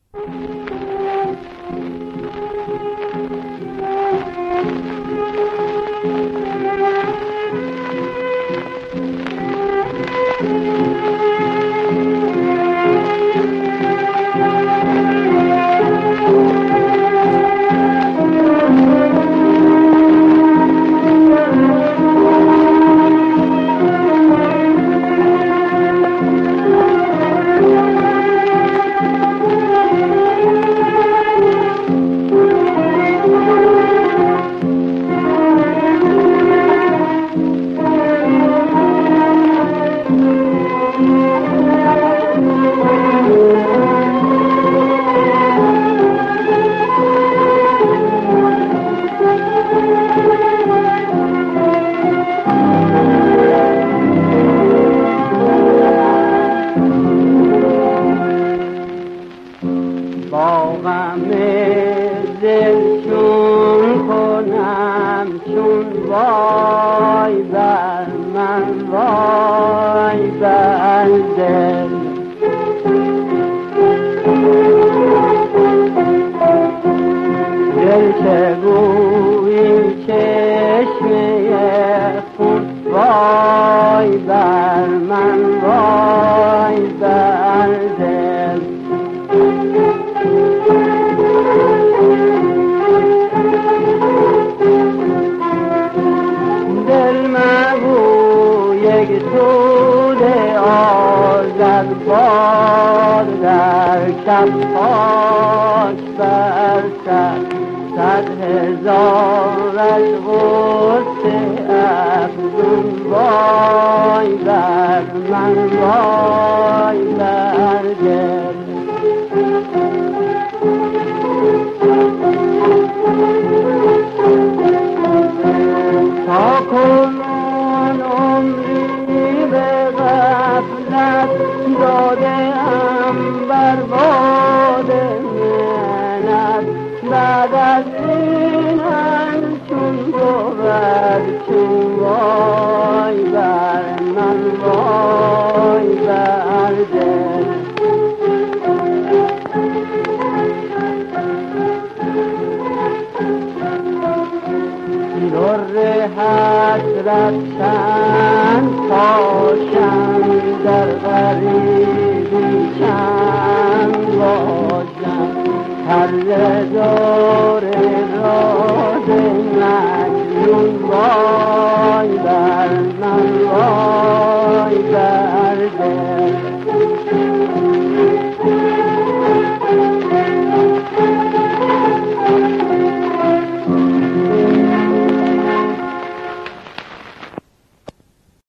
با غم دل چون کنم چون وای بر من وای بر دل دل که گویی چشمه خون وای بر من وای بر دل دل مگو یک طول آزد باد در شب خاک بر سر 100,000 از غصه افزون وای بر من وای بر دل